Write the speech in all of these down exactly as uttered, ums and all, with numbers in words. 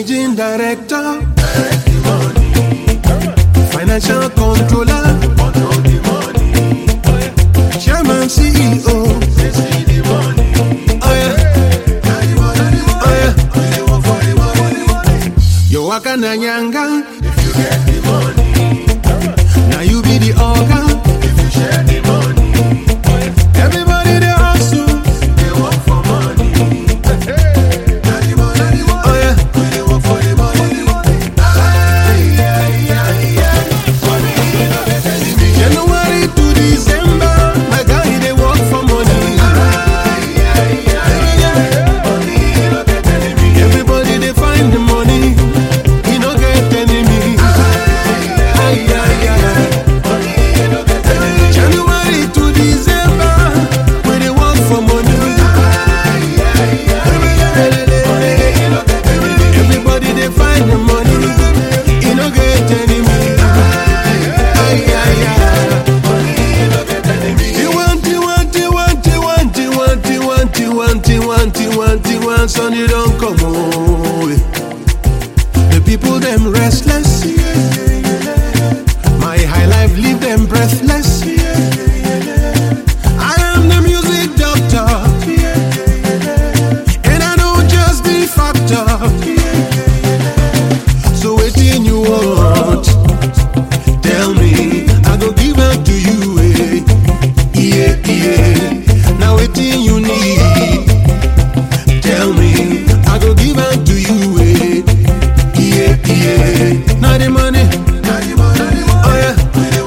managing director, financial controller, chairman, C E O. Oh yeah, oh yeah. You walk on a nyanga. If you get the money, now you be the organ. If you share the money, everybody they hustle, they work for money. Oh yeah, they work for the money. January to December, my guy they work for money. Everybody they find the money. He no get enemy. January to December, when they work for money. Everybody they find the money. He no get enemy. You want, you want, you want, you want, you want, you want, you want, you want, you want, you want, son, you don't come away. The people them restless. My high life leave them breathless. I am the music doctor, and I know just the factor. So waiting you want, tell me, I go give up to you, eh? Yeah, yeah. Now waiting you need, tell me, I go give up to you, eh? Yeah, yeah. Now the money, oh yeah.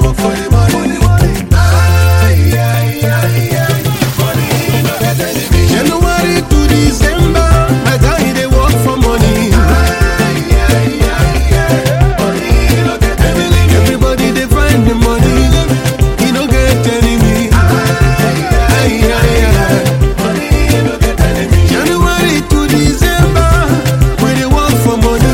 January to December, my guy they work for money. Everybody they find the money. He no get enemy. January to December, when they work for money.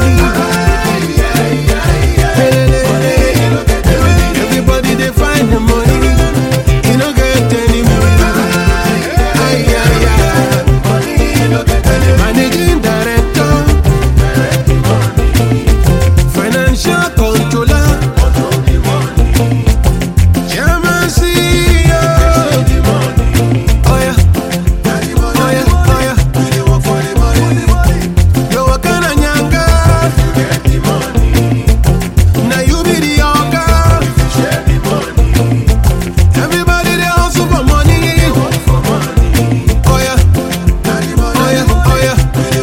Everybody they find the money. He no get enemy. Managing director, financial controller, chairman, C E O. Oh yeah, oh yeah, oh yeah. You walk on a nyanga. Now you be the organ. Everybody they hustle for money. Oh yeah, oh yeah, oh yeah.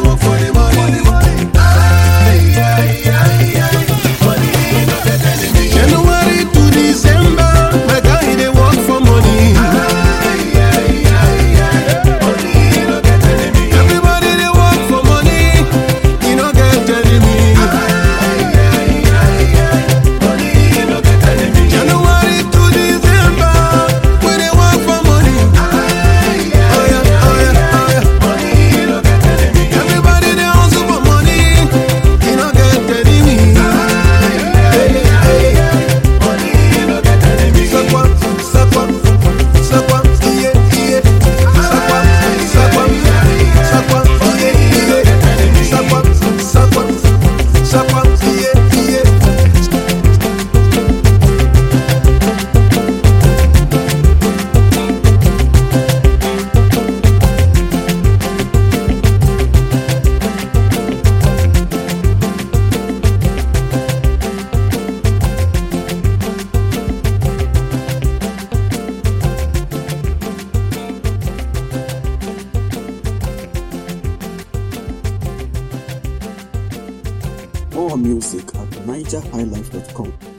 January to December, my guy they work for money. Everybody they work for money. You no get enemy. January to December, when they work for money. Oh yeah, oh yeah, oh yeah. Everybody they hustle for money. You no get enemy. Sakwa, sakwa, sakwa, yeah, yeah. Sakwa, sakwa, sakwa, yeah, yeah. Sakwa, sakwa, sakwa, yeah, yeah. More music at niger high life dot com.